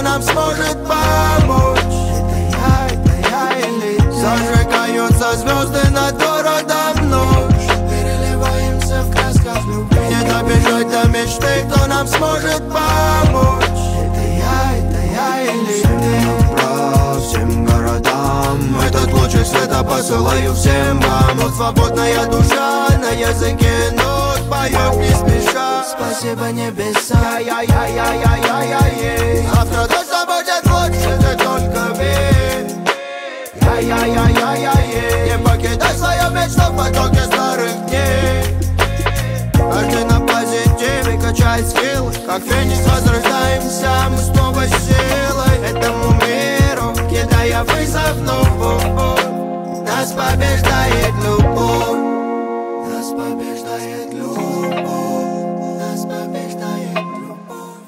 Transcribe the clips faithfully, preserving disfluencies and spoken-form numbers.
нам сможет помочь. Это я, это я или ты. Зажигаются звезды над городом ночь. Переливаемся в красках любви. Не добежать до мечты, кто нам сможет помочь. Это я, это я или ты. Направо всем городам этот лучик света посылаю всем вам. Вот свободная душа на языке нот поет не спеша. Спасибо небеса, я-я-я-я-я-я-я. Завтра точно будет лучше, ты только верь. Я-я-я-я-я-я. Не покидай свою мечту в потоке старых дней. Каждый на позитиве качает скиллы. Как феникс возрождаемся мы снова силой. Этому миру кидая вызов новую. Нас побеждает любовь. Нас побеждает любовь. Нас побеждает любовь.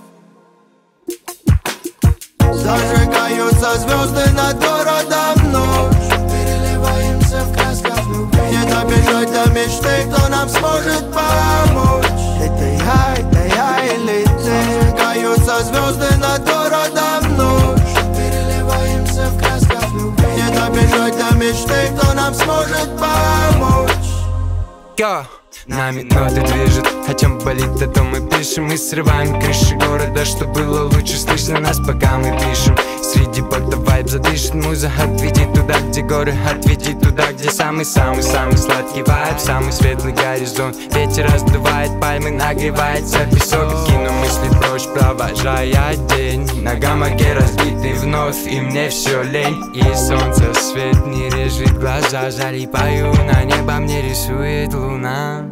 Зажигаются звезды над городом ночь. Переливаемся в красках любви. Не добежать до мечты, кто нам сможет помочь. Это я, это я или ты. Зажигаются звезды над городом ночь. Переливаемся в красках любви. Не добежать до мечты, кто нам сможет помочь. Йо, нами ноты движет, о чем болит, о том мы пишем. Мы срываем крыши города, что было лучше слышно нас, пока мы пишем. Среди ботов вайб задышит муза. Отведи туда, где горы, отведи туда, где самый-самый-самый сладкий вайб. Самый светлый горизонт, ветер раздувает пальмы, нагревается песок. Кину мысли прочь, провожая день. На гамаке разбитый вновь, и мне все лень. И солнце свет не режет глаза. Залипаю на небо, мне рисует луна.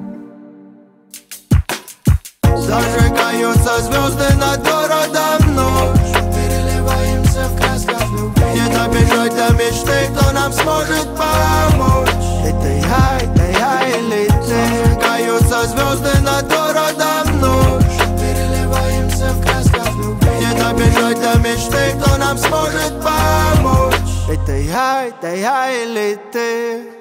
Зажигаются звезды над городом ночь. Переливаемся в красках любви. Не добежать до мечты, кто нам сможет помочь. Это я, это я или ты. Зажигаются звезды над городом ночь. Переливаемся в красках любви. Не добежать до мечты, кто нам сможет помочь. Это я, это я или ты.